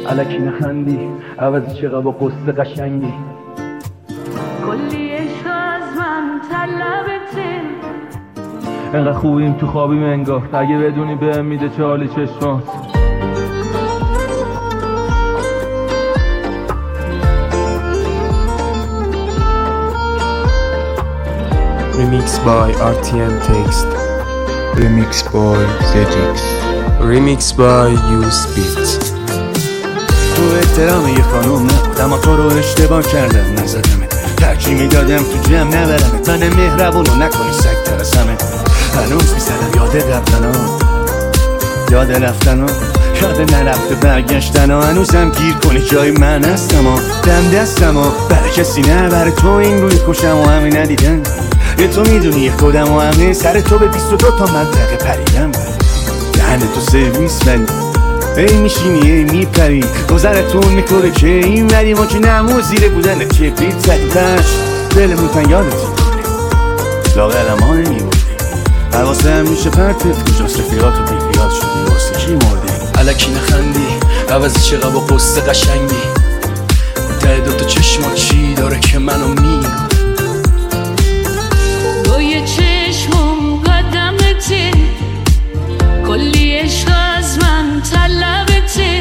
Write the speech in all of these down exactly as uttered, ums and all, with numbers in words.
الکی نخندی عوض چقدر با قصه قشنگی کلی عشق از من طلبته انقدر خوبیم تو خوابیم انگار اگه بدونی بهم میده چه حالی چشمات Remix by آر تی ام Text. Remix by زدیکس. Remix by Use Beat. تو احترام یه خانوم نبودم تو رو اشتباه کردم نزدمت ترجیح میدادم تو جمع نبرمت من مهربونو نکنی سگ ترسمت هنوز میزنم یاد رفتن ها یاد رفتن ها یاد نرفته برگشتن ها هنوزم گیر کنی جای من هستم ها دم دستم ها برای کسی نه برای تو این روی کشم و همه ندیدن یه تو میدونی خودم و همه سر تو به بیست و دو تا منطقه پریدم دهن تو سرویس ولی ای میشینی ای میپری گذرتون میکنه که این ولی ما که نمو زیره بودن که بیت زدی تش دلمون تن یادتی لاغرم ها نمیبودی حواسه هم میشه پرتت کجاست رفیقات و بیفیات شدی واسه کی مردی الکی نخندی عوض چقدر با قصه قشنگی ته دوتا چشما چی داره که منو میگو روی چشمم قدمته کلی عشق از من طلبته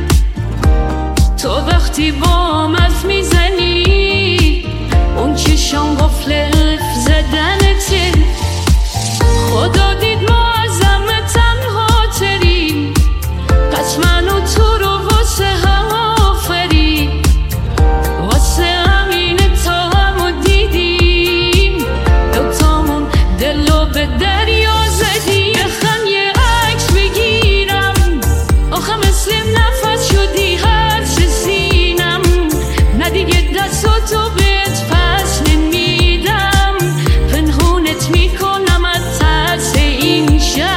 تو وقتی با مف میزنی اون چشم قفل حرف زدنته خدا دید ما از همه تنها تریم پس من و تو رو واسه هم آفرید واسه همینه تا همو دیدیم دوتامون دلو به دریا زدیم بخن یه عکس بگیرم آخه مثل نفس شدی هر چه سینم نه دیگه دستاتو بهت پس نمیدم پنهونت میکنم از ترس این شب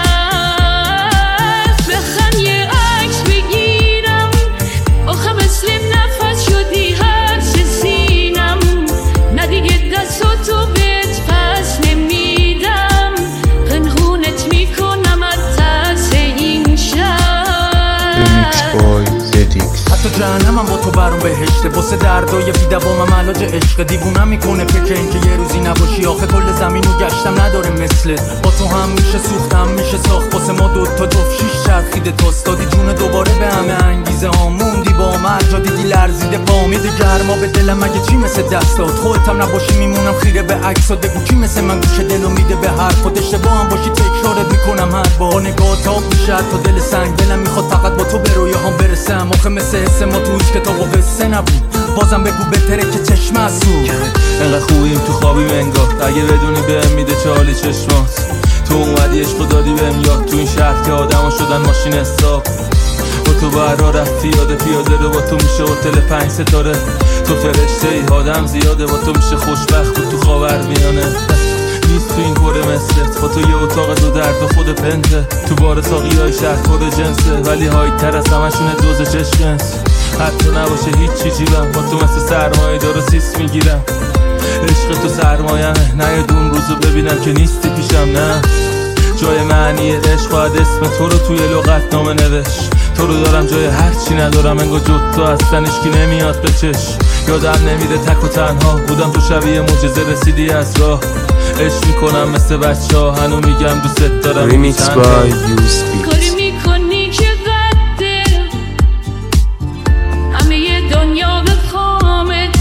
بخن یه عکس بگیرم آخه مثل نفس شدی هر چه سینم نه دیگه دستاتو بهت پس نمیدم پنهونت میکنم از ترس این شب Remix by زدیکس. حتی جهنمم با تو برام بهشته واسه دردای بی دوامم علاج عشق دیوونم میکنه فکر اینکه یه روزی نباشی آخه کل زمینو گشتم نداره مثلت با تو هم میشه سوختم میشه ساخت واسه ما دوتا جفت شیش چرخیده توست دادی جون دوباره به همه انگیزه ها موندی با من جا دیدی لرزیده پا میده گرما به دلم مگه چی مثل دستات خودتم نباشی میمونم خیره به عکسات بگو کی مثل من گوش دلو میده به حرفات اشتباه هم باشی تکرارت میکنم هر بار نگاه تا میشه تا دل سنگ دلم میخواد فقط با تو به رویاهام برسم آخه مثل حس ما تو هیچ کتاب و قصه نبود بازم بگو بهتره که چشم اسود انقدر خوبیم تو خوابیم انگار اگه بدونی بهم میده چه حالی چشمات تو اومدی عشق دادی بهم یاد تو این شهر که آدما شدن ماشین حساب با تو برا رفتی یاد پیاده رو با تو میشه هتل پنج ستاره تو فرشته ای آدم زیاده با تو میشه خوشبخت و تو خاورمیانه نیست تو این کره مثلت با تو یه اتاق دو درد و خود پنته تو بار ساقی های شهر کره جنسه ولی هایی تر از همشونه دوز چشمت حتی نباشه هیچ چی جیبم با تو مثل سرمایه دارو سیس میگیرم عشق تو سرمایمه نه یه دون روزو ببینم که نیستی پیشم نه جای معنی عشق باید اسم تو رو توی لغت نامه نوشت تو رو دارم جای هر چی ندارم انگار جد تو اصلا اشکی نمیاد به چش یادم نمیده تک و تنها بودم تو شبیه معجزه رسیدی از راه عشق میکنم مثل بچه ها هنو میگم دوست دارم Remix by Use Beat. کاری میکنی که قده همه دنیا به خامت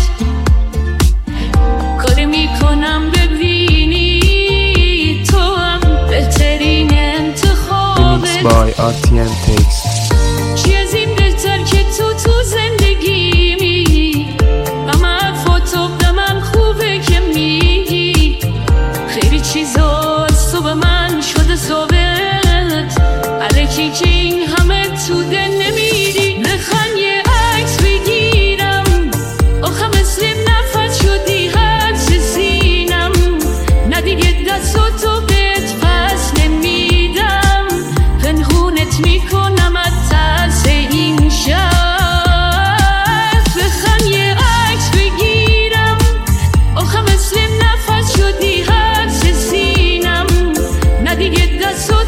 کاری میکنم ببینی تو هم بهترین انتخابت Remix by آر تی ام Text. چی از این بهتر که تو تو زندگیمی اما حرفاتو به من خوبه که میگی خیلی چیزا از تو به من شده ثابت الکی که این همه تو دل نمیری بخن یه عکس بگیرم آخه مثل نفس شدی هر چه سینم نه دیگه دستاتو بهت پس نمیدم پنهونت میکنم از ترس این شب بخن یه عکس بگیرم آخه مثل نفس شدی هر چه سینم نه دیگه دستاتو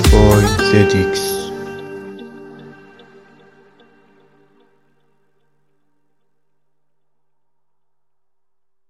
boy Z X.